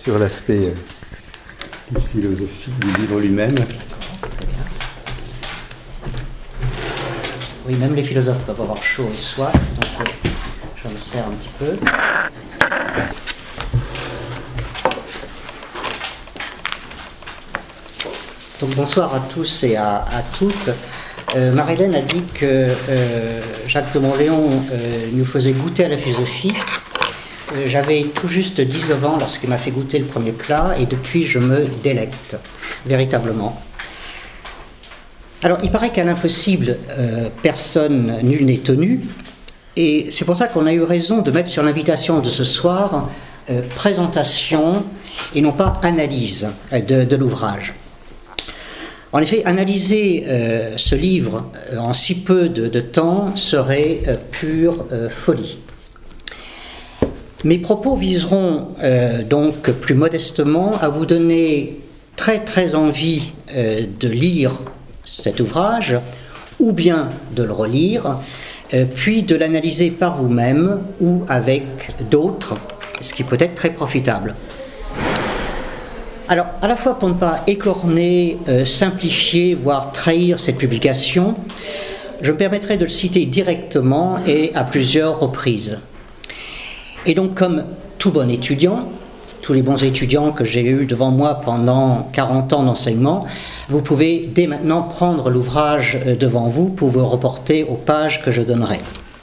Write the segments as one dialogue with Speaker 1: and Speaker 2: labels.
Speaker 1: sur l'aspect philosophique du livre lui-même.
Speaker 2: Oui, même les philosophes doivent avoir chaud et soif, donc je me sers un petit peu. Donc bonsoir à tous et à toutes. Marie-Hélène a dit que Jacques de Monléon nous faisait goûter à la philosophie. J'avais tout juste 19 ans lorsqu'il m'a fait goûter le premier plat et depuis je me délecte, véritablement. Alors il paraît qu'à l'impossible, personne, nul n'est tenu, et c'est pour ça qu'on a eu raison de mettre sur l'invitation de ce soir présentation et non pas analyse de l'ouvrage. En effet, analyser ce livre en si peu de temps serait pure folie. Mes propos viseront donc plus modestement à vous donner très envie de lire cet ouvrage, ou bien de le relire, puis de l'analyser par vous-même ou avec d'autres, ce qui peut être très profitable. Alors, à la fois pour ne pas écorner, simplifier, voire trahir cette publication, je me permettrai de le citer directement et à plusieurs reprises. Et donc, comme tout bon étudiant, tous les bons étudiants que j'ai eus devant moi pendant 40 ans d'enseignement, vous pouvez dès maintenant prendre l'ouvrage devant vous pour vous reporter aux pages que je donnerai.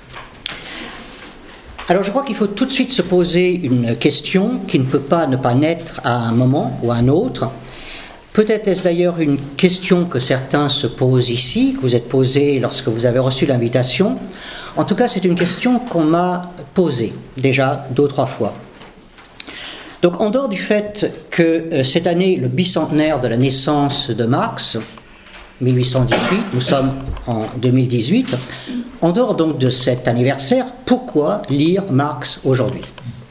Speaker 2: Alors je crois qu'il faut tout de suite se poser une question qui ne peut pas ne pas naître à un moment ou à un autre. Peut-être est-ce d'ailleurs une question que certains se posent ici, que vous êtes posée lorsque vous avez reçu l'invitation. En tout cas, c'est une question qu'on m'a posée déjà 2 ou 3 fois. Donc en dehors du fait que cette année, le bicentenaire de la naissance de Marx, 1818, nous sommes en 2018, en dehors donc de cet anniversaire, pourquoi lire Marx aujourd'hui ?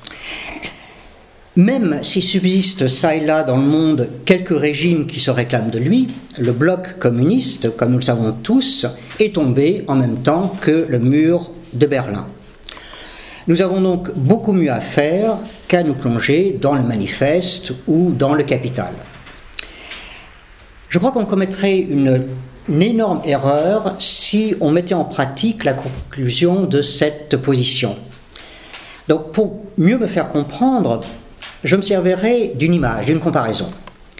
Speaker 2: Même s'il subsiste ça et là dans le monde quelques régimes qui se réclament de lui, le bloc communiste, comme nous le savons tous, est tombé en même temps que le mur de Berlin. Nous avons donc beaucoup mieux à faire qu'à nous plonger dans le Manifeste ou dans le Capital. Je crois qu'on commettrait une énorme erreur si on mettait en pratique la conclusion de cette position. Donc pour mieux me faire comprendre, je me servirai d'une image, d'une comparaison.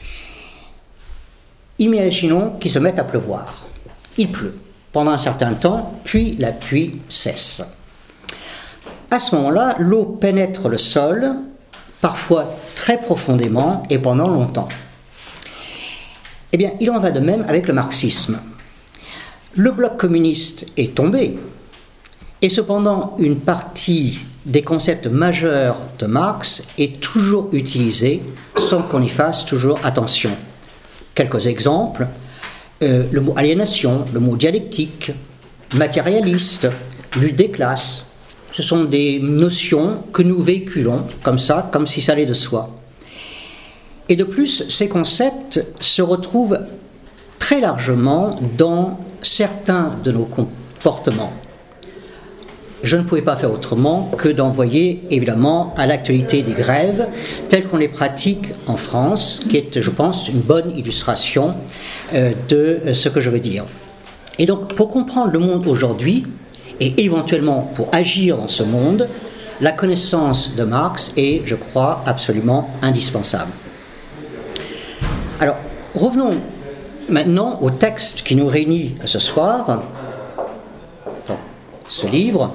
Speaker 2: Imaginons qu'il se mette à pleuvoir. Il pleut pendant un certain temps, puis la pluie cesse. À ce moment-là, l'eau pénètre le sol, parfois très profondément et pendant longtemps. Eh bien, il en va de même avec le marxisme. Le bloc communiste est tombé, et cependant, une partie des concepts majeurs de Marx est toujours utilisée sans qu'on y fasse toujours attention. Quelques exemples, le mot aliénation, le mot dialectique, matérialiste, lutte des classes. Ce sont des notions que nous véhiculons comme ça, comme si ça allait de soi. Et de plus, ces concepts se retrouvent très largement dans certains de nos comportements. Je ne pouvais pas faire autrement que d'envoyer évidemment à l'actualité des grèves telles qu'on les pratique en France, qui est, je pense, une bonne illustration de ce que je veux dire. Et donc, pour comprendre le monde aujourd'hui, et éventuellement pour agir dans ce monde, la connaissance de Marx est, je crois, absolument indispensable. Alors, revenons maintenant au texte qui nous réunit ce soir, donc, ce livre.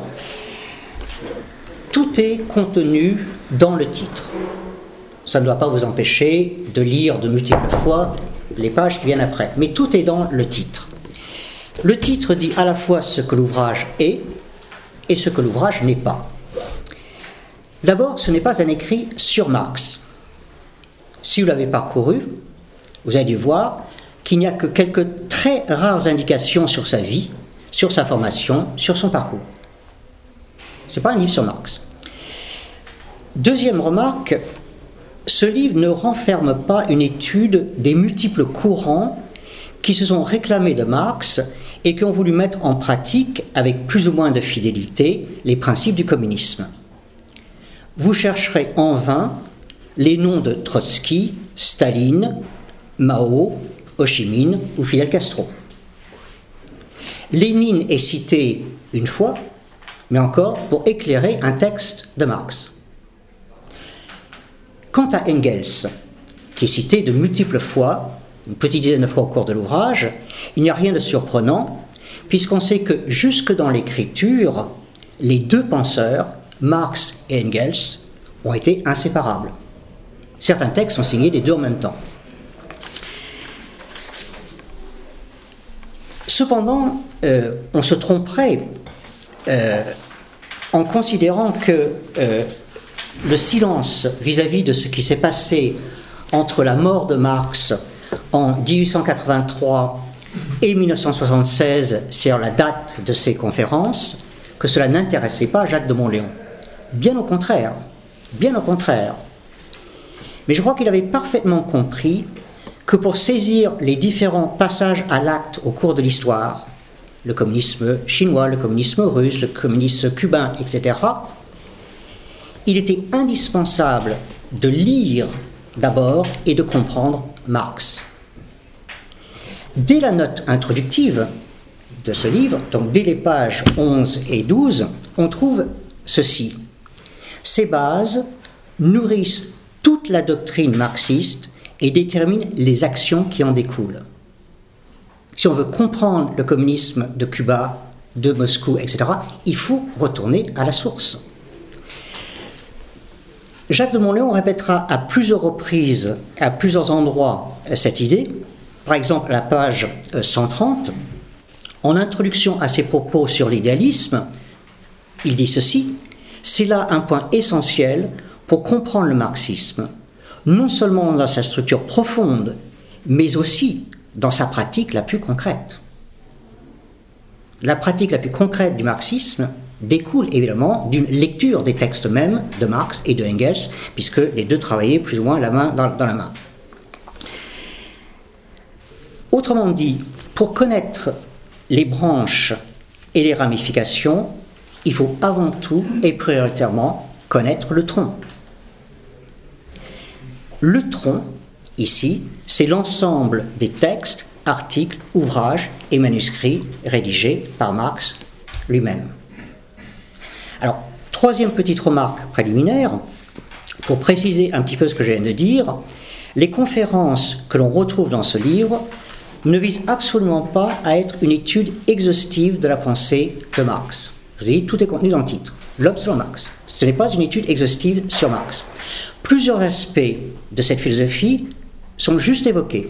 Speaker 2: Tout est contenu dans le titre. Ça ne doit pas vous empêcher de lire de multiples fois les pages qui viennent après, mais tout est dans le titre. Le titre dit à la fois ce que l'ouvrage est et ce que l'ouvrage n'est pas. D'abord, ce n'est pas un écrit sur Marx. Si vous l'avez parcouru, vous avez dû voir qu'il n'y a que quelques très rares indications sur sa vie, sur sa formation, sur son parcours. Ce n'est pas un livre sur Marx. Deuxième remarque, ce livre ne renferme pas une étude des multiples courants qui se sont réclamés de Marx et qui ont voulu mettre en pratique, avec plus ou moins de fidélité, les principes du communisme. Vous chercherez en vain les noms de Trotsky, Staline, Mao, Ho Chi Minh ou Fidel Castro. Lénine est cité une fois, mais encore pour éclairer un texte de Marx. Quant à Engels, qui est cité de multiples fois, une petite dizaine de fois au cours de l'ouvrage, il n'y a rien de surprenant, puisqu'on sait que jusque dans l'écriture, les deux penseurs, Marx et Engels, ont été inséparables. Certains textes sont signés les deux en même temps. Cependant, on se tromperait en considérant que le silence vis-à-vis de ce qui s'est passé entre la mort de Marx en 1883 et 1976, c'est-à-dire la date de ces conférences, que cela n'intéressait pas Jacques de Monléon. Bien au contraire, bien au contraire. Mais je crois qu'il avait parfaitement compris que pour saisir les différents passages à l'acte au cours de l'histoire, le communisme chinois, le communisme russe, le communisme cubain, etc., il était indispensable de lire d'abord et de comprendre Marx. Dès la note introductive de ce livre, donc dès les pages 11 et 12, on trouve ceci. Ces bases nourrissent toute la doctrine marxiste et déterminent les actions qui en découlent. Si on veut comprendre le communisme de Cuba, de Moscou, etc., il faut retourner à la source. Jacques de Monléon répétera à plusieurs reprises, à plusieurs endroits, cette idée. Par exemple, à la page 130, en introduction à ses propos sur l'idéalisme, il dit ceci: « C'est là un point essentiel pour comprendre le marxisme, non seulement dans sa structure profonde, mais aussi dans sa pratique la plus concrète. » La pratique la plus concrète du marxisme découle évidemment d'une lecture des textes mêmes de Marx et de Engels, puisque les deux travaillaient plus ou moins la main dans la main. Autrement dit, pour connaître les branches et les ramifications, il faut avant tout et prioritairement connaître le tronc. Le tronc, ici, c'est l'ensemble des textes, articles, ouvrages et manuscrits rédigés par Marx lui-même. Alors, troisième petite remarque préliminaire, pour préciser un petit peu ce que je viens de dire, les conférences que l'on retrouve dans ce livre ne visent absolument pas à être une étude exhaustive de la pensée de Marx. Je vous ai dit, tout est contenu dans le titre, L'homme selon Marx. Ce n'est pas une étude exhaustive sur Marx. Plusieurs aspects de cette philosophie sont juste évoqués.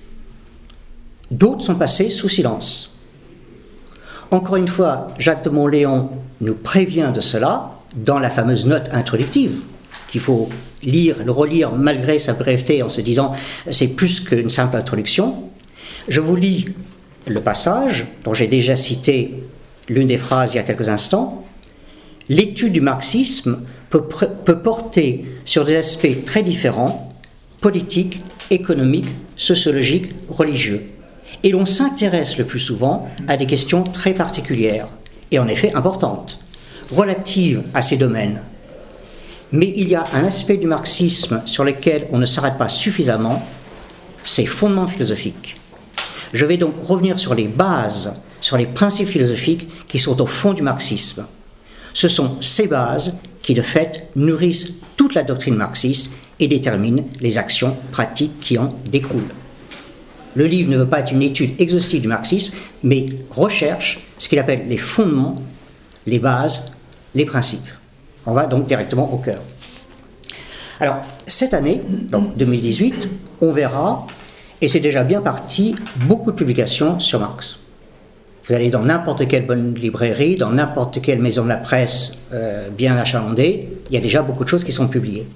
Speaker 2: D'autres sont passés sous silence. Encore une fois, Jacques de Monléon nous prévient de cela dans la fameuse note introductive, qu'il faut lire, le relire malgré sa brièveté en se disant c'est plus qu'une simple introduction. Je vous lis le passage dont j'ai déjà cité l'une des phrases il y a quelques instants. L'étude du marxisme peut porter sur des aspects très différents, politiques, économiques, sociologiques, religieux. Et l'on s'intéresse le plus souvent à des questions très particulières, et en effet importantes, relatives à ces domaines. Mais il y a un aspect du marxisme sur lequel on ne s'arrête pas suffisamment, ses fondements philosophiques. Je vais donc revenir sur les bases, sur les principes philosophiques qui sont au fond du marxisme. Ce sont ces bases qui, de fait, nourrissent toute la doctrine marxiste et déterminent les actions pratiques qui en découlent. Le livre ne veut pas être une étude exhaustive du marxisme, mais recherche ce qu'il appelle les fondements, les bases, les principes. On va donc directement au cœur. Alors, cette année, donc 2018, on verra, et c'est déjà bien parti, beaucoup de publications sur Marx. Vous allez dans n'importe quelle bonne librairie, dans n'importe quelle maison de la presse bien achalandée, il y a déjà beaucoup de choses qui sont publiées.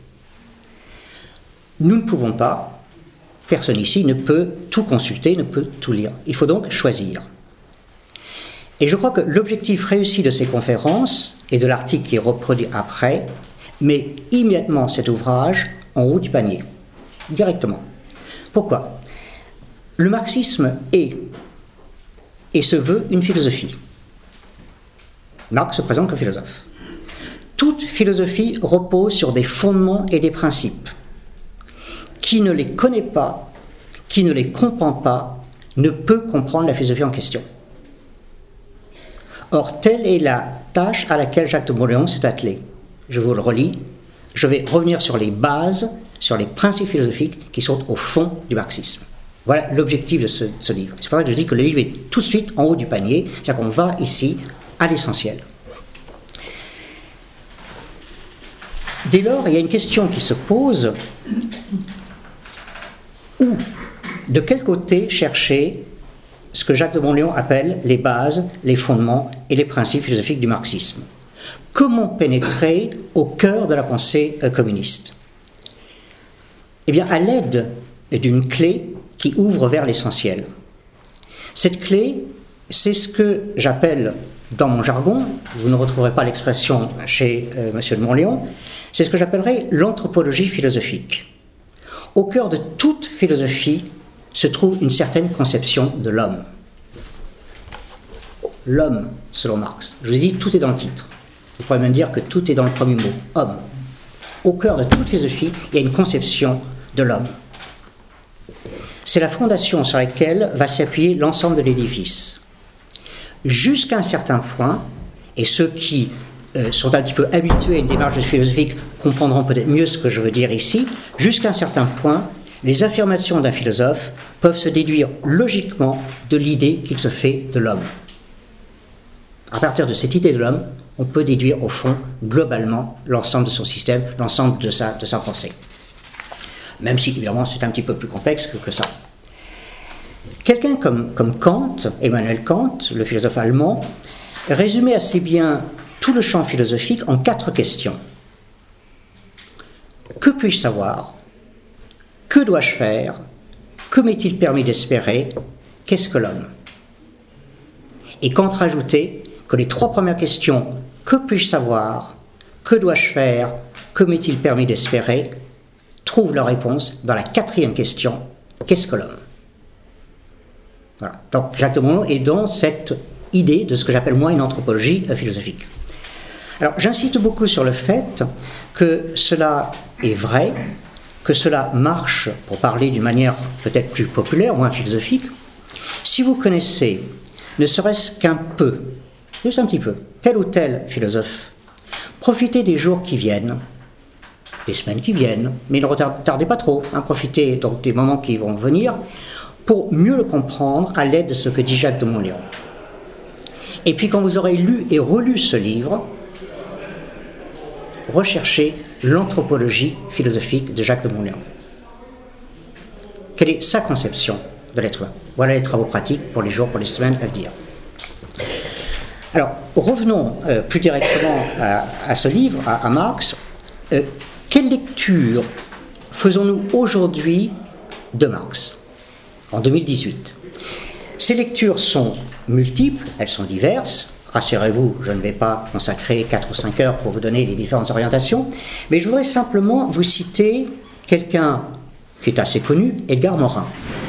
Speaker 2: Nous ne pouvons pas, personne ici ne peut tout consulter, ne peut tout lire. Il faut donc choisir. Et je crois que l'objectif réussi de ces conférences et de l'article qui est reproduit après met immédiatement cet ouvrage en haut du panier, directement. Pourquoi ? Le marxisme est et se veut une philosophie. Marx se présente comme philosophe. Toute philosophie repose sur des fondements et des principes. qui ne les connaît pas, qui ne les comprend pas, ne peut comprendre la philosophie en question. Or, telle est la tâche à laquelle Jacques de Mauléon s'est attelé. Je vous le relis. Je vais revenir sur les bases, sur les principes philosophiques qui sont au fond du marxisme. Voilà l'objectif de ce livre. C'est pour ça que je dis que le livre est tout de suite en haut du panier, c'est-à-dire qu'on va ici à l'essentiel. Dès lors, il y a une question qui se pose. Où, de quel côté chercher ce que Jacques de Mauléon appelle les bases, les fondements et les principes philosophiques du marxisme? Comment pénétrer au cœur de la pensée communiste? Eh bien, à l'aide d'une clé qui ouvre vers l'essentiel. Cette clé, c'est ce que j'appelle, dans mon jargon, vous ne retrouverez pas l'expression chez M. de Mauléon, c'est ce que j'appellerais l'anthropologie philosophique. Au cœur de toute philosophie se trouve une certaine conception de l'homme. L'homme, selon Marx. Je vous ai dit, tout est dans le titre. Vous pourrez même dire que tout est dans le premier mot, homme. Au cœur de toute philosophie, il y a une conception de l'homme. C'est la fondation sur laquelle va s'appuyer l'ensemble de l'édifice. Jusqu'à un certain point, et ceux qui sont un petit peu habitués à une démarche philosophique comprendront peut-être mieux ce que je veux dire ici, jusqu'à un certain point, les affirmations d'un philosophe peuvent se déduire logiquement de l'idée qu'il se fait de l'homme. À partir de cette idée de l'homme, on peut déduire au fond, globalement, l'ensemble de son système, l'ensemble de sa pensée. Même si, évidemment, c'est un petit peu plus complexe que ça. Quelqu'un comme Kant, Emmanuel Kant, le philosophe allemand, résumait assez bien tout le champ philosophique en 4 questions. Que puis-je savoir? Que dois-je faire? Que m'est-il permis d'espérer? Qu'est-ce que l'homme? Et Kant rajoutait que les 3 premières questions, que puis-je savoir? Que dois-je faire? Que m'est-il permis d'espérer? Trouvent leur réponse dans la 4e question, qu'est-ce que l'homme? Voilà. Donc Jacques de Mauléon est dans cette idée de ce que j'appelle moi une anthropologie philosophique. Alors j'insiste beaucoup sur le fait que cela est vrai, que cela marche, pour parler d'une manière peut-être plus populaire, moins philosophique, si vous connaissez, ne serait-ce qu'un peu, juste un petit peu, tel ou tel philosophe, profitez des jours qui viennent, des semaines qui viennent, mais ne retardez pas trop, profitez donc des moments qui vont venir, pour mieux le comprendre à l'aide de ce que dit Jacques de Mauléon. Et puis quand vous aurez lu et relu ce livre, recherchez l'anthropologie philosophique de Jacques de Mauléon. Quelle est sa conception de l'être humain? Voilà les travaux pratiques pour les jours, pour les semaines à venir. Alors, revenons plus directement à ce livre, à Marx. Quelle lecture faisons-nous aujourd'hui de Marx, en 2018? Ces lectures sont multiples, elles sont diverses. Rassurez-vous, je ne vais pas consacrer 4 ou 5 heures pour vous donner les différentes orientations, mais je voudrais simplement vous citer quelqu'un qui est assez connu, Edgar Morin.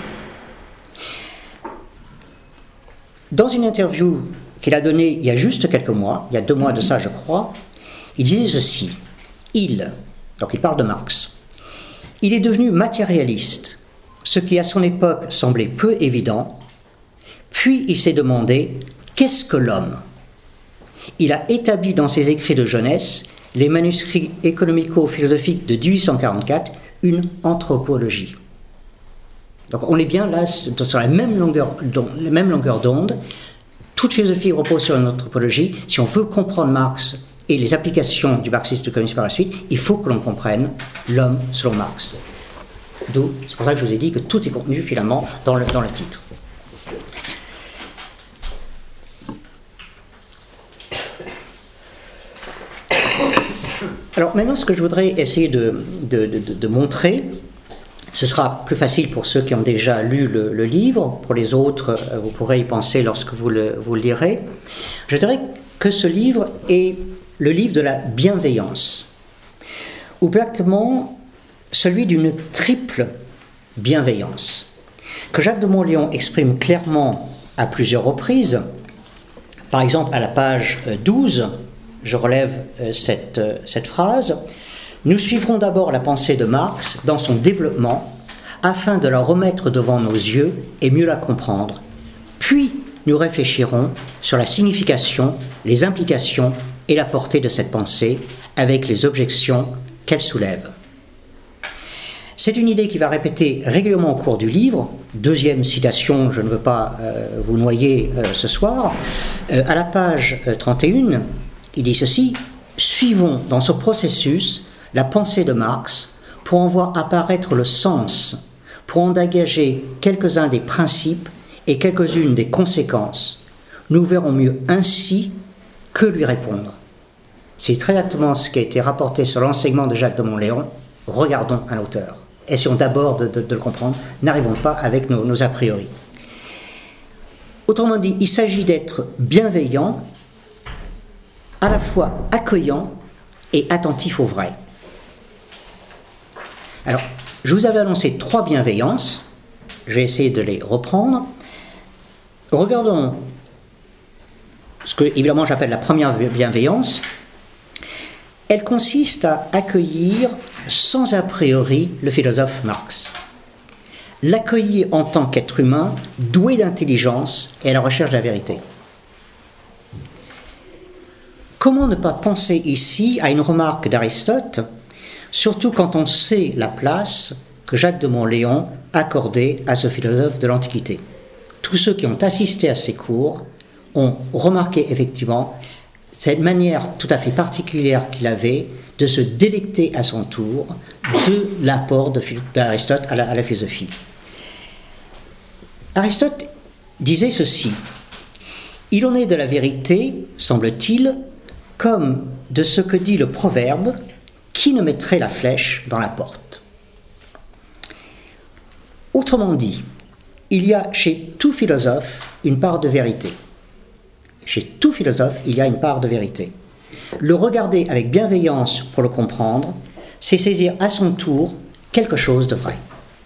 Speaker 2: Dans une interview qu'il a donnée il y a juste quelques mois, il y a 2 mois de ça je crois, il disait ceci, donc il parle de Marx, il est devenu matérialiste, ce qui à son époque semblait peu évident, puis il s'est demandé « Qu'est-ce que l'homme ?» Il a établi dans ses écrits de jeunesse, les manuscrits économico-philosophiques de 1844, une anthropologie. Donc on est bien là sur la même longueur d'onde. Toute philosophie repose sur une anthropologie. Si on veut comprendre Marx et les applications du marxisme du communisme par la suite, il faut que l'on comprenne l'homme selon Marx. C'est pour ça que je vous ai dit que tout est contenu finalement dans le titre. Alors maintenant, ce que je voudrais essayer de montrer, ce sera plus facile pour ceux qui ont déjà lu le livre, pour les autres, vous pourrez y penser lorsque vous le lirez. Je dirais que ce livre est le livre de la bienveillance, ou exactement celui d'une triple bienveillance, que Jacques de Mauléon exprime clairement à plusieurs reprises. Par exemple, à la page 12, je relève cette phrase. Nous suivrons d'abord la pensée de Marx dans son développement, afin de la remettre devant nos yeux et mieux la comprendre. Puis, nous réfléchirons sur la signification, les implications et la portée de cette pensée, avec les objections qu'elle soulève. C'est une idée qui va répéter régulièrement au cours du livre. Deuxième citation, je ne veux pas vous noyer ce soir. À la page 31, il dit ceci: « Suivons dans ce processus la pensée de Marx pour en voir apparaître le sens, pour en dégager quelques-uns des principes et quelques-unes des conséquences. Nous verrons mieux ainsi que lui répondre. » C'est très exactement ce qui a été rapporté sur l'enseignement de Jacques de Monléon. Regardons un auteur. Essayons d'abord de le comprendre. N'arrivons pas avec nos a priori. Autrement dit, il s'agit d'être bienveillant, à la fois accueillant et attentif au vrai. Alors, je vous avais annoncé 3 bienveillances. Je vais essayer de les reprendre. Regardons ce que, évidemment, j'appelle la première bienveillance. Elle consiste à accueillir sans a priori le philosophe Marx. L'accueillir en tant qu'être humain, doué d'intelligence et à la recherche de la vérité. Comment ne pas penser ici à une remarque d'Aristote, surtout quand on sait la place que Jacques de Monléon accordait à ce philosophe de l'Antiquité. Tous ceux qui ont assisté à ces cours ont remarqué effectivement cette manière tout à fait particulière qu'il avait de se délecter à son tour de l'apport d'Aristote à la philosophie. Aristote disait ceci: « Il en est de la vérité, semble-t-il, comme de ce que dit le proverbe, qui ne mettrait la flèche dans la porte ?» Autrement dit, il y a chez tout philosophe une part de vérité. Chez tout philosophe, il y a une part de vérité. Le regarder avec bienveillance pour le comprendre, c'est saisir à son tour quelque chose de vrai.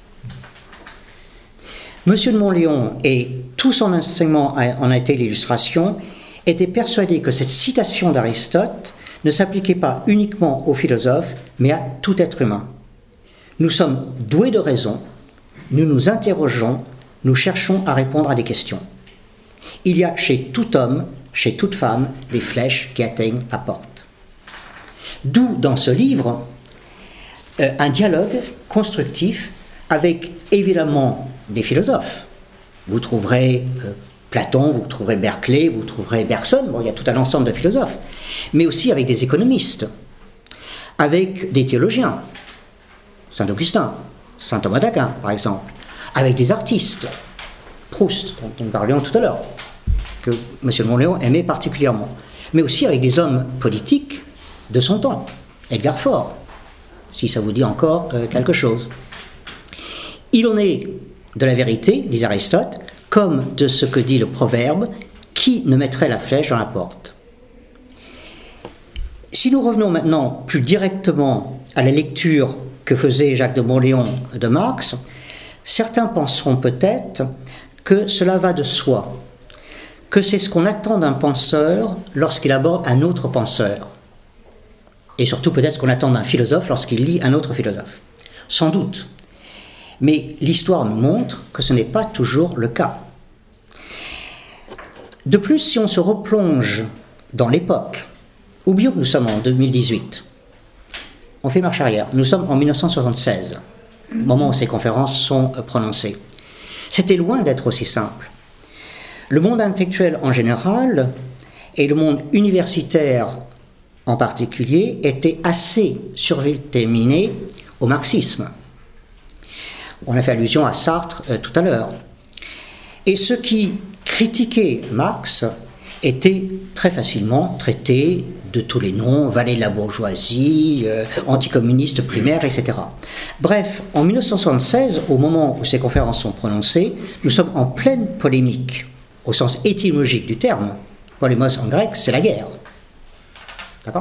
Speaker 2: Monsieur de Monléon, et tout son enseignement en a été l'illustration, était persuadé que cette citation d'Aristote ne s'appliquait pas uniquement aux philosophes, mais à tout être humain. Nous sommes doués de raison, nous nous interrogeons, nous cherchons à répondre à des questions. Il y a chez tout homme, chez toute femme, des flèches qui atteignent la porte. D'où, dans ce livre, un dialogue constructif avec, évidemment, des philosophes. Vous trouverez Platon, vous trouverez Berkeley, vous trouverez Bergson, bon, il y a tout un ensemble de philosophes, mais aussi avec des économistes, avec des théologiens, Saint Augustin, Saint Thomas d'Aquin, par exemple, avec des artistes, Proust, dont nous parlions tout à l'heure, que M. de Monléon aimait particulièrement, mais aussi avec des hommes politiques de son temps, Edgar Faure, si ça vous dit encore quelque chose. Il en est de la vérité, dit Aristote, comme de ce que dit le proverbe, qui ne mettrait la flèche dans la porte. Si nous revenons maintenant plus directement à la lecture que faisait Jacques de Monléon de Marx, certains penseront peut-être que cela va de soi, que c'est ce qu'on attend d'un penseur lorsqu'il aborde un autre penseur, et surtout peut-être ce qu'on attend d'un philosophe lorsqu'il lit un autre philosophe. Sans doute. Mais l'histoire nous montre que ce n'est pas toujours le cas. De plus, si on se replonge dans l'époque, oublions que nous sommes en 2018, on fait marche arrière, nous sommes en 1976, au moment où ces conférences sont prononcées. C'était loin d'être aussi simple. Le monde intellectuel en général et le monde universitaire en particulier étaient assez survitaminés au marxisme. On a fait allusion à Sartre tout à l'heure. Et ceux qui critiquaient Marx étaient très facilement traités de tous les noms, valet de la bourgeoisie, anticommuniste primaire, etc. Bref, en 1976, au moment où ces conférences sont prononcées, nous sommes en pleine polémique, au sens étymologique du terme. Polémos en grec, c'est la guerre. D'accord ?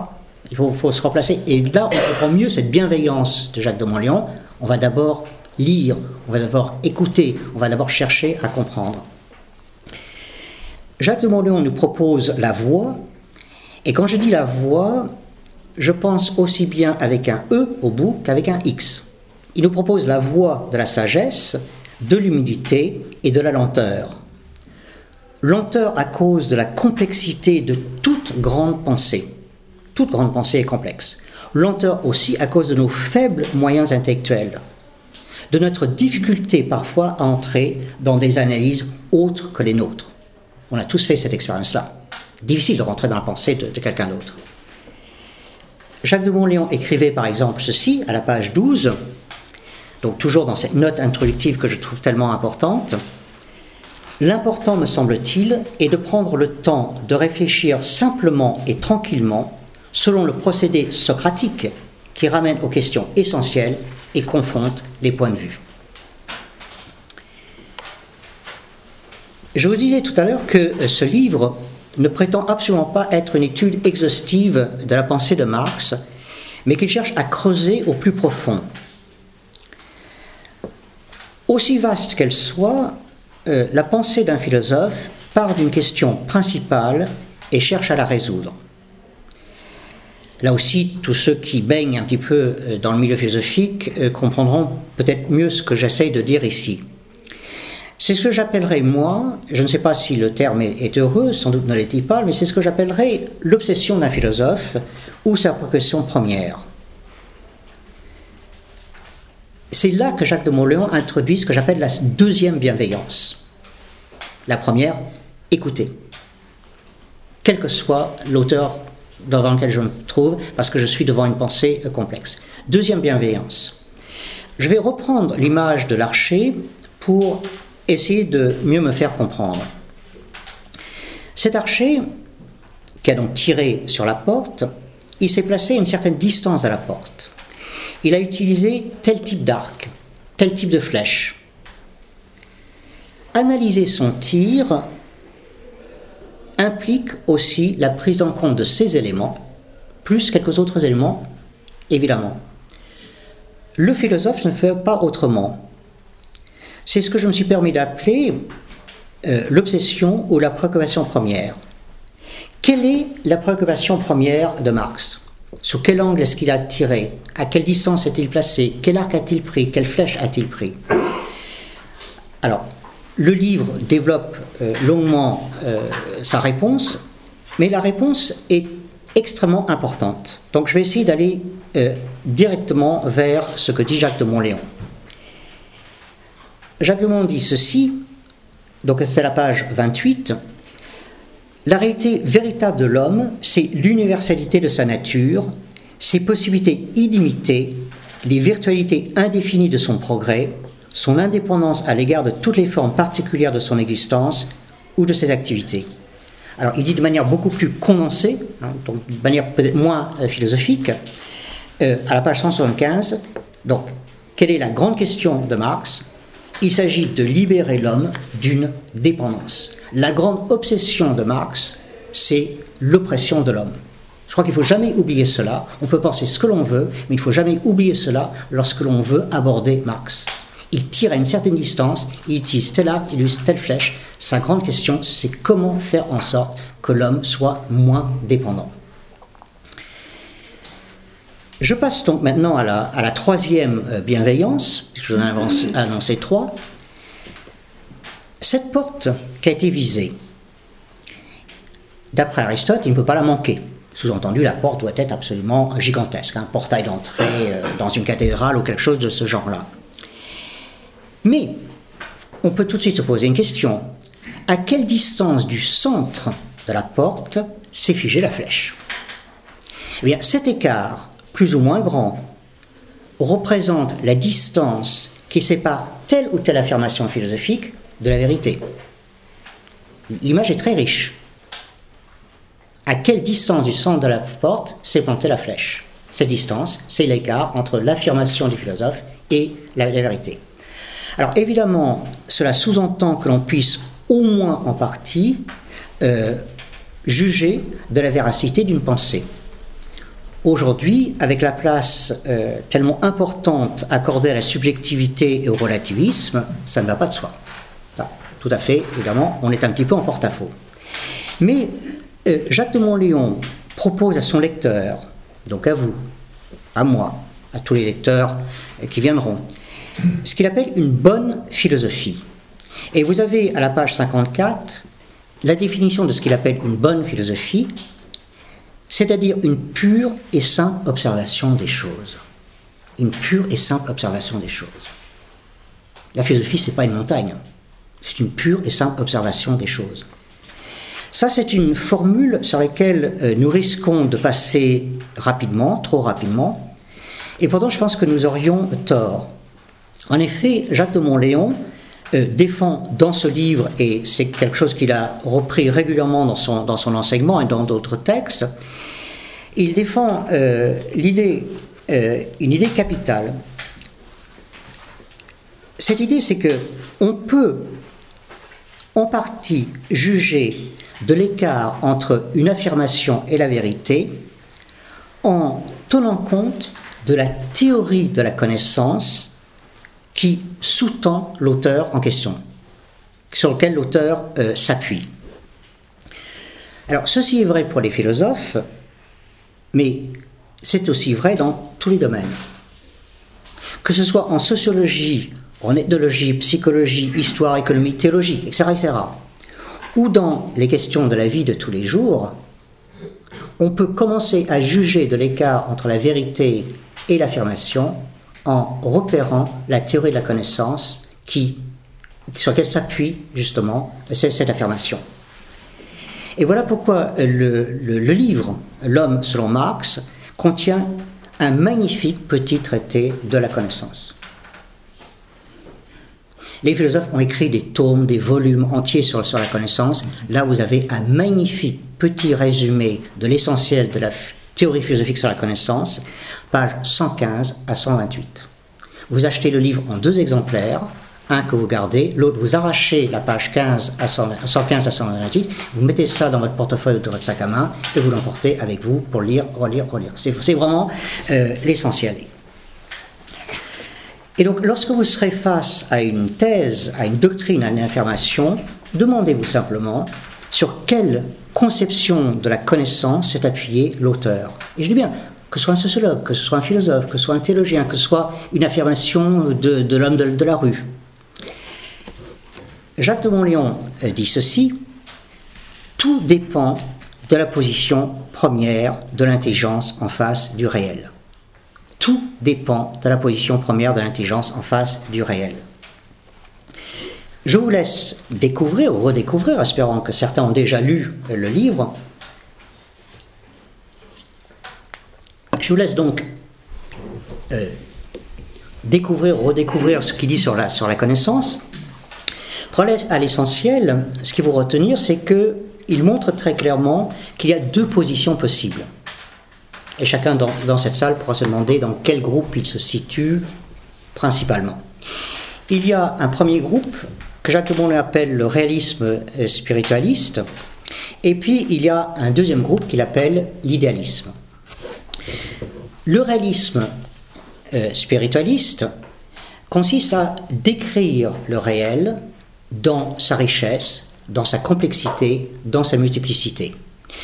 Speaker 2: Il faut se remplacer. Et là, on comprend mieux cette bienveillance de Jacques de Monléon. On va d'abord lire, on va d'abord écouter, on va d'abord chercher à comprendre. Jacques de Monléon nous propose la voie, et quand je dis la voie, je pense aussi bien avec un E au bout qu'avec un X. Il nous propose la voie de la sagesse, de l'humilité et de la lenteur. Lenteur à cause de la complexité de toute grande pensée. Toute grande pensée est complexe. Lenteur aussi à cause de nos faibles moyens intellectuels, de notre difficulté parfois à entrer dans des analyses autres que les nôtres. On a tous fait cette expérience-là. Difficile de rentrer dans la pensée de quelqu'un d'autre. Jacques de Monléon écrivait par exemple ceci à la page 12, donc toujours dans cette note introductive que je trouve tellement importante. L'important, me semble-t-il, est de prendre le temps de réfléchir simplement et tranquillement selon le procédé socratique qui ramène aux questions essentielles et confronte les points de vue. Je vous disais tout à l'heure que ce livre ne prétend absolument pas être une étude exhaustive de la pensée de Marx, mais qu'il cherche à creuser au plus profond. Aussi vaste qu'elle soit, la pensée d'un philosophe part d'une question principale et cherche à la résoudre. Là aussi, tous ceux qui baignent un petit peu dans le milieu philosophique comprendront peut-être mieux ce que j'essaye de dire ici. C'est ce que j'appellerais, moi, je ne sais pas si le terme est heureux, sans doute ne l'est-il pas, mais c'est ce que j'appellerais l'obsession d'un philosophe ou sa préoccupation première. C'est là que Jacques de Monléon introduit ce que j'appelle la deuxième bienveillance. La première, écoutez. Quel que soit l'auteur devant lequel je me trouve, parce que je suis devant une pensée complexe. Deuxième bienveillance. Je vais reprendre l'image de l'archer pour essayer de mieux me faire comprendre. Cet archer, qui a donc tiré sur la porte, il s'est placé à une certaine distance à la porte. Il a utilisé tel type d'arc, tel type de flèche. Analyser son tir implique aussi la prise en compte de ces éléments, plus quelques autres éléments, évidemment. Le philosophe ne fait pas autrement. C'est ce que je me suis permis d'appeler l'obsession ou la préoccupation première. Quelle est la préoccupation première de Marx ? Sous quel angle est-ce qu'il a tiré ? À quelle distance est-il placé ? Quel arc a-t-il pris ? Quelle flèche a-t-il pris ? Alors, le livre développe longuement sa réponse, mais la réponse est extrêmement importante. Donc je vais essayer d'aller directement vers ce que dit Jacques de Monléon. Jacques de Monléon dit ceci, donc c'est la page 28, « La réalité véritable de l'homme, c'est l'universalité de sa nature, ses possibilités illimitées, les virtualités indéfinies de son progrès, son indépendance à l'égard de toutes les formes particulières de son existence ou de ses activités. » Alors, il dit de manière beaucoup plus condensée, donc de manière peut-être moins philosophique, à la page 175, donc, quelle est la grande question de Marx ? Il s'agit de libérer l'homme d'une dépendance. La grande obsession de Marx, c'est l'oppression de l'homme. Je crois qu'il ne faut jamais oublier cela. On peut penser ce que l'on veut, mais il ne faut jamais oublier cela lorsque l'on veut aborder Marx. Il tire à une certaine distance, il utilise tel arc, il utilise telle flèche. Sa grande question, c'est comment faire en sorte que l'homme soit moins dépendant. Je passe donc maintenant à la troisième bienveillance, puisque j'en ai annoncé trois. Cette porte qui a été visée, d'après Aristote, il ne peut pas la manquer. Sous-entendu, la porte doit être absolument gigantesque, un portail d'entrée dans une cathédrale ou quelque chose de ce genre-là. Mais on peut tout de suite se poser une question. À quelle distance du centre de la porte s'est figée la flèche ? Eh bien, cet écart, plus ou moins grand, représente la distance qui sépare telle ou telle affirmation philosophique de la vérité. L'image est très riche. À quelle distance du centre de la porte s'est plantée la flèche ? Cette distance, c'est l'écart entre l'affirmation du philosophe et la vérité. Alors évidemment, cela sous-entend que l'on puisse au moins en partie juger de la véracité d'une pensée. Aujourd'hui, avec la place tellement importante accordée à la subjectivité et au relativisme, ça ne va pas de soi. Enfin, tout à fait, évidemment, on est un petit peu en porte-à-faux. Mais Jacques de Monléon propose à son lecteur donc à vous, à moi, à tous les lecteurs qui viendront, ce qu'il appelle une bonne philosophie. Et vous avez à la page 54 la définition de ce qu'il appelle une bonne philosophie, c'est-à-dire une pure et simple observation des choses. Une pure et simple observation des choses. La philosophie, ce n'est pas une montagne, c'est une pure et simple observation des choses. Ça, c'est une formule sur laquelle nous risquons de passer rapidement, trop rapidement, et pourtant je pense que nous aurions tort. En effet, Jacques de Monléon défend dans ce livre, et c'est quelque chose qu'il a repris régulièrement dans son enseignement et dans d'autres textes, il défend une idée capitale. Cette idée, c'est qu'on peut en partie juger de l'écart entre une affirmation et la vérité en tenant compte de la théorie de la connaissance qui sous-tend l'auteur en question, sur lequel l'auteur s'appuie. Alors, ceci est vrai pour les philosophes, mais c'est aussi vrai dans tous les domaines. Que ce soit en sociologie, en ethnologie, psychologie, histoire, économie, théologie, etc., etc., ou dans les questions de la vie de tous les jours, on peut commencer à juger de l'écart entre la vérité et l'affirmation en repérant la théorie de la connaissance sur laquelle s'appuie justement cette affirmation. Et voilà pourquoi le livre « L'homme selon Marx » contient un magnifique petit traité de la connaissance. Les philosophes ont écrit des tomes, des volumes entiers sur la connaissance. Là, vous avez un magnifique petit résumé de l'essentiel de la théorie philosophique sur la connaissance, pages 115 à 128. Vous achetez le livre en 2 exemplaires, un que vous gardez, l'autre vous arrachez la page 115 à 128, vous mettez ça dans votre portefeuille ou dans votre sac à main et vous l'emportez avec vous pour lire, relire, relire. C'est vraiment l'essentiel. Et donc, lorsque vous serez face à une thèse, à une doctrine, à une affirmation, demandez-vous simplement sur quelle conception de la connaissance s'est appuyé l'auteur. Et je dis bien, que ce soit un sociologue, que ce soit un philosophe, que ce soit un théologien, que ce soit une affirmation de l'homme de la rue. Jacques de Monléon dit ceci: tout dépend de la position première de l'intelligence en face du réel. Tout dépend de la position première de l'intelligence en face du réel. Je vous laisse découvrir ou redécouvrir, espérant que certains ont déjà lu le livre. Je vous laisse donc découvrir ou redécouvrir ce qu'il dit sur la connaissance. Pour aller à l'essentiel, ce qu'il faut retenir, c'est qu'il montre très clairement qu'il y a 2 positions possibles. Et chacun dans cette salle pourra se demander dans quel groupe il se situe principalement. Il y a un premier groupe que Jacques de Monléon appelle le réalisme spiritualiste, et puis il y a un deuxième groupe qu'il appelle l'idéalisme. Le réalisme spiritualiste consiste à décrire le réel dans sa richesse, dans sa complexité, dans sa multiplicité.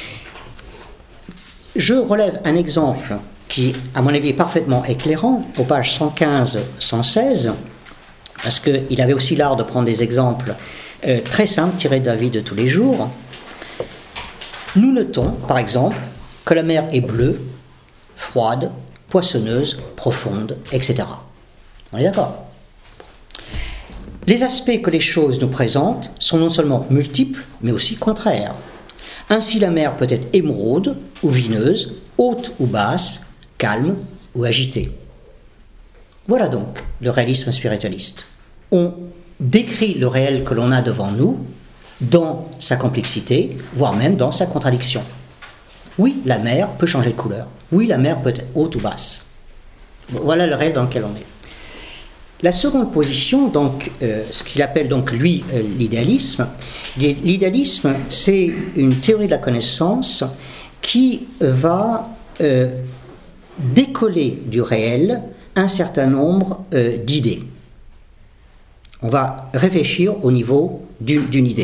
Speaker 2: Je relève un exemple qui, à mon avis, est parfaitement éclairant, aux pages 115-116, parce qu'il avait aussi l'art de prendre des exemples très simples, tirés de la vie de tous les jours. Nous notons, par exemple, que la mer est bleue, froide, poissonneuse, profonde, etc. On est d'accord ? Les aspects que les choses nous présentent sont non seulement multiples, mais aussi contraires. Ainsi, la mer peut être émeraude ou vineuse, haute ou basse, calme ou agitée. Voilà donc le réalisme spiritualiste. On décrit le réel que l'on a devant nous dans sa complexité, voire même dans sa contradiction. Oui, la mer peut changer de couleur. Oui, la mer peut être haute ou basse. Voilà le réel dans lequel on est. La seconde position, donc, ce qu'il appelle donc lui l'idéalisme. L'idéalisme, c'est une théorie de la connaissance qui va décoller du réel un certain nombre d'idées. On va réfléchir au niveau d'une idée.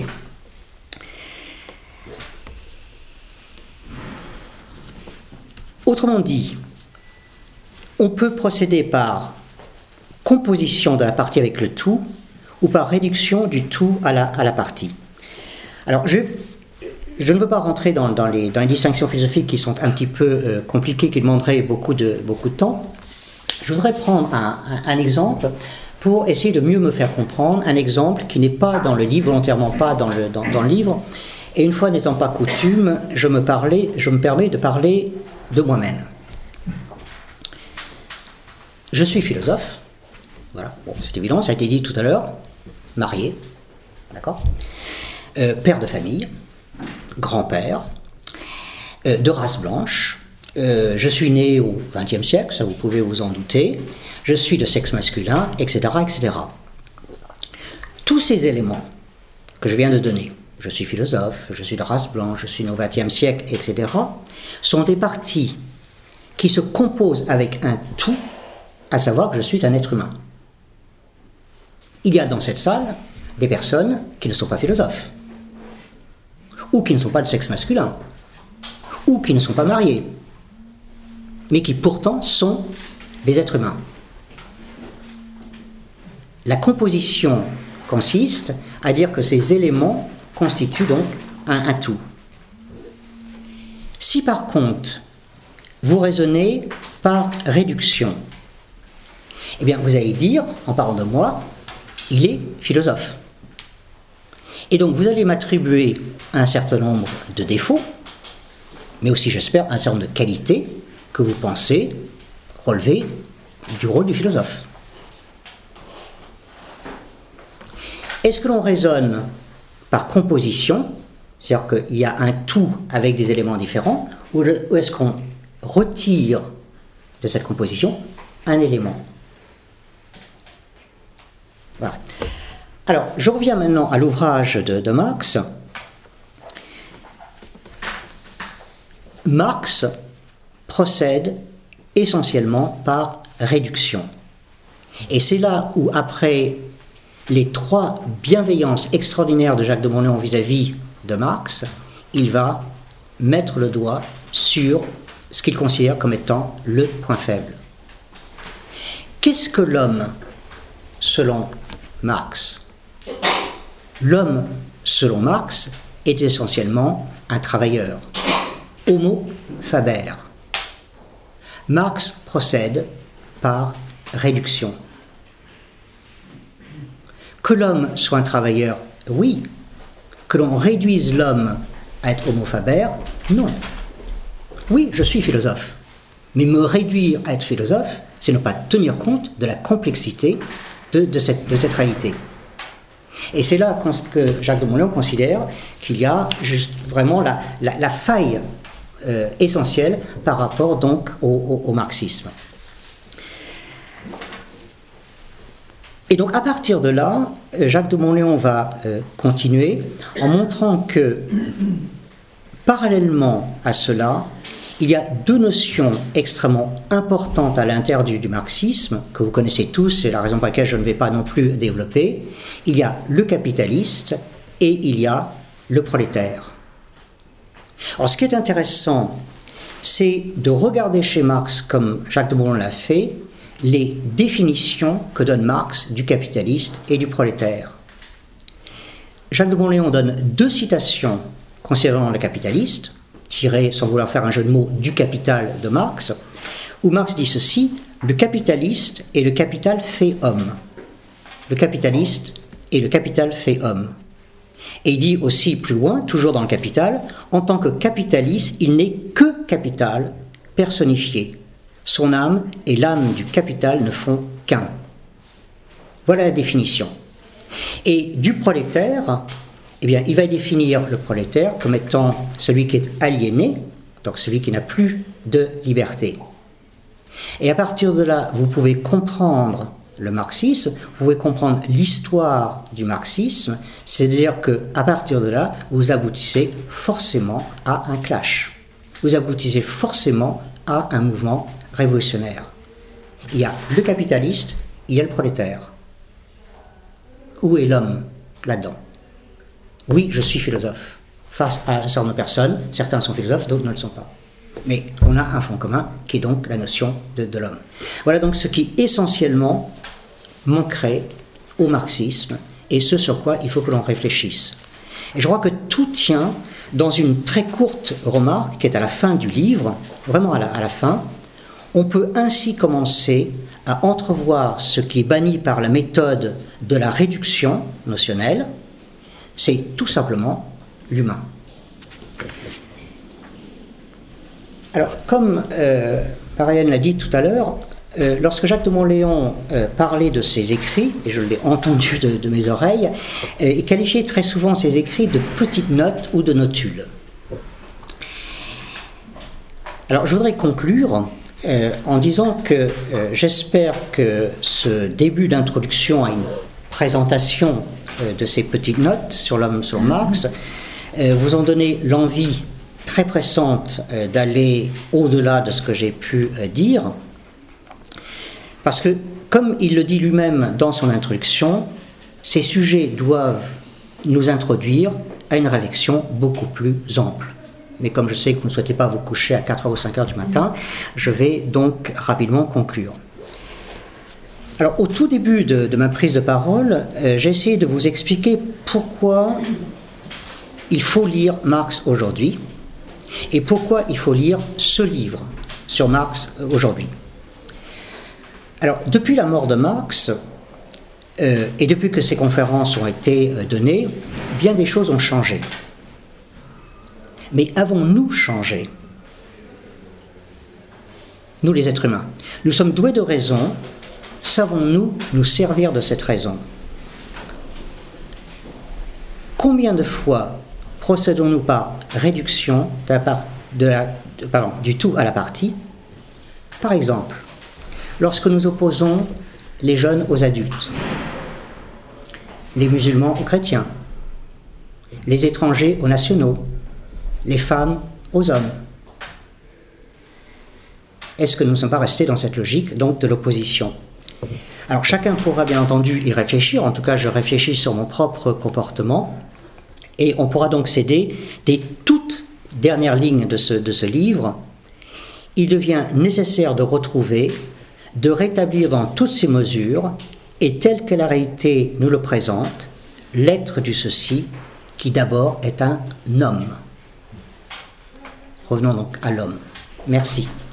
Speaker 2: Autrement dit, on peut procéder par composition de la partie avec le tout ou par réduction du tout à la partie. Alors, je ne veux pas rentrer dans les distinctions philosophiques qui sont un petit peu compliquées, qui demanderaient beaucoup de temps. Je voudrais prendre un exemple pour essayer de mieux me faire comprendre, un exemple qui n'est pas dans le livre, volontairement pas dans le livre, et une fois n'étant pas coutume, je me permets de parler de moi-même. Je suis philosophe, voilà, bon, c'est évident, ça a été dit tout à l'heure, marié, d'accord, père de famille, grand-père, de race blanche, je suis né au XXe siècle, ça vous pouvez vous en douter, je suis de sexe masculin, etc., etc. Tous ces éléments que je viens de donner, je suis philosophe, je suis de race blanche, je suis né au XXe siècle, etc., sont des parties qui se composent avec un tout, à savoir que je suis un être humain. Il y a dans cette salle des personnes qui ne sont pas philosophes, ou qui ne sont pas de sexe masculin, ou qui ne sont pas mariés, mais qui pourtant sont des êtres humains. La composition consiste à dire que ces éléments constituent donc un tout. Si par contre, vous raisonnez par réduction, eh bien vous allez dire, en parlant de moi, il est philosophe. Et donc vous allez m'attribuer un certain nombre de défauts, mais aussi, j'espère, un certain nombre de qualités que vous pensez relever du rôle du philosophe. Est-ce que l'on raisonne par composition, c'est-à-dire qu'il y a un tout avec des éléments différents, ou est-ce qu'on retire de cette composition un élément? Voilà. Alors, je reviens maintenant à l'ouvrage de Marx. Marx procède essentiellement par réduction. Et c'est là où, après les trois bienveillances extraordinaires de Jacques de Monléon vis-à-vis de Marx, il va mettre le doigt sur ce qu'il considère comme étant le point faible. Qu'est-ce que l'homme, selon Marx? L'homme, selon Marx, est essentiellement un travailleur. Homo faber. Marx procède par réduction. Que l'homme soit un travailleur, oui. Que l'on réduise l'homme à être homo faber, non. Oui, je suis philosophe. Mais me réduire à être philosophe, c'est ne pas tenir compte de la complexité de cette réalité. Et c'est là que Jacques de Monléon considère qu'il y a juste vraiment la faille essentielle par rapport donc au marxisme. Et donc à partir de là, Jacques de Monléon va continuer en montrant que parallèlement à cela, il y a deux notions extrêmement importantes à l'intérieur du marxisme, que vous connaissez tous, c'est la raison pour laquelle je ne vais pas non plus développer. Il y a le capitaliste et il y a le prolétaire. Alors ce qui est intéressant, c'est de regarder chez Marx, comme Jacques de Monléon l'a fait, les définitions que donne Marx du capitaliste et du prolétaire. Jacques de Monléon donne deux citations concernant le capitaliste, tirées, sans vouloir faire un jeu de mots, du Capital de Marx, où Marx dit ceci: le capitaliste et le capital fait homme. Le capitaliste et le capital fait homme. Et il dit aussi plus loin, toujours dans le Capital, en tant que capitaliste, il n'est que capital personnifié. Son âme et l'âme du capital ne font qu'un. Voilà la définition. Et du prolétaire, eh bien, il va définir le prolétaire comme étant celui qui est aliéné, donc celui qui n'a plus de liberté. Et à partir de là, vous pouvez comprendre le marxisme, vous pouvez comprendre l'histoire du marxisme, c'est-à-dire qu'à partir de là, vous aboutissez forcément à un clash. Vous aboutissez forcément à un mouvement révolutionnaire. Il y a le capitaliste, il y a le prolétaire. Où est l'homme là-dedans? Oui, je suis philosophe. Face à un certain nombre de personnes, certains sont philosophes, d'autres ne le sont pas. Mais on a un fond commun qui est donc la notion de l'homme. Voilà donc ce qui essentiellement manquerait au marxisme et ce sur quoi il faut que l'on réfléchisse. Et je crois que tout tient dans une très courte remarque qui est à la fin du livre, vraiment à la fin. On peut ainsi commencer à entrevoir ce qui est banni par la méthode de la réduction notionnelle, c'est tout simplement l'humain. Alors, comme Marianne l'a dit tout à l'heure, lorsque Jacques de Monléon parlait de ses écrits, et je l'ai entendu de mes oreilles, il qualifiait très souvent ses écrits de petites notes ou de notules. Alors, je voudrais conclure en disant que j'espère que ce début d'introduction à une présentation de ces petites notes sur l'homme selon Marx vous ont donné l'envie très pressante d'aller au-delà de ce que j'ai pu dire, parce que, comme il le dit lui-même dans son introduction, ces sujets doivent nous introduire à une réflexion beaucoup plus ample. Mais comme je sais que vous ne souhaitez pas vous coucher à 4h ou 5h du matin, je vais donc rapidement conclure. Alors, au tout début de ma prise de parole, j'ai essayé de vous expliquer pourquoi il faut lire Marx aujourd'hui et pourquoi il faut lire ce livre sur Marx aujourd'hui. Alors, depuis la mort de Marx, et depuis que ces conférences ont été données, bien des choses ont changé. Mais avons-nous changé? Nous, les êtres humains. Nous sommes doués de raison. Savons-nous nous servir de cette raison? Combien de fois procédons-nous par réduction du tout à la partie? Par exemple, lorsque nous opposons les jeunes aux adultes, les musulmans aux chrétiens, les étrangers aux nationaux, les femmes aux hommes. Est-ce que nous ne sommes pas restés dans cette logique donc de l'opposition? Alors chacun pourra bien entendu y réfléchir, en tout cas je réfléchis sur mon propre comportement, et on pourra donc s'aider des toutes dernières lignes de ce livre. Il devient nécessaire de retrouver, de rétablir dans toutes ces mesures, et tel que la réalité nous le présente, l'être du ceci, qui d'abord est un homme. Revenons donc à l'homme. Merci.